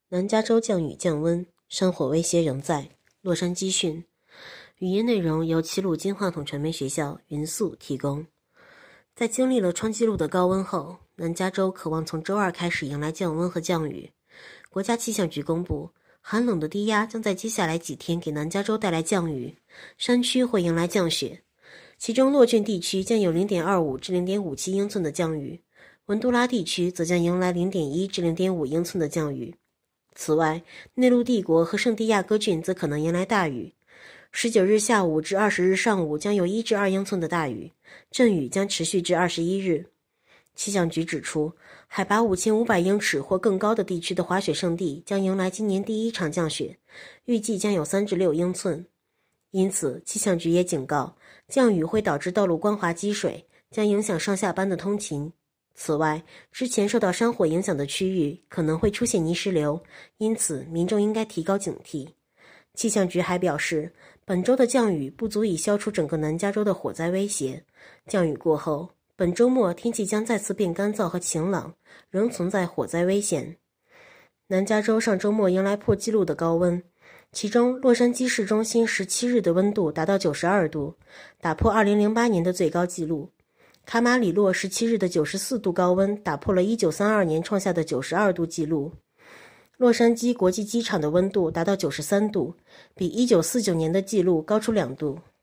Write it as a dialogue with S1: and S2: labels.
S1: 南加州降雨降温，山火威胁仍在。洛杉矶讯。语音内容由齐鲁金话筒传媒学校云素提供。在经历了创纪录的高温后，南加州渴望从周二开始迎来降温和降雨。国家气象局公布，寒冷的低压将在接下来几天给南加州带来降雨，山区会迎来降雪，其中洛郡地区将有 0.25 至 0.57 英寸的降雨，文都拉地区则将迎来 0.1 至 0.5 英寸的降雨。此外，内陆帝国和圣地亚哥郡则可能迎来大雨。19日下午至20日上午将有1至2英寸的大雨，阵雨将持续至21日。气象局指出，海拔5500英尺或更高的地区的滑雪胜地将迎来今年第一场降雪，预计将有3至6英寸。因此，气象局也警告，降雨会导致道路光滑积水，将影响上下班的通勤。此外，之前受到山火影响的区域可能会出现泥石流，因此民众应该提高警惕。气象局还表示，本周的降雨不足以消除整个南加州的火灾威胁。降雨过后，本周末天气将再次变干燥和晴朗，仍存在火灾危险。南加州上周末迎来破纪录的高温，其中洛杉矶市中心17日的温度达到92度，打破2008年的最高纪录。卡马里洛17日的94度高温打破了1932年创下的92度纪录。洛杉矶国际机场的温度达到93度，比1949年的纪录高出2度。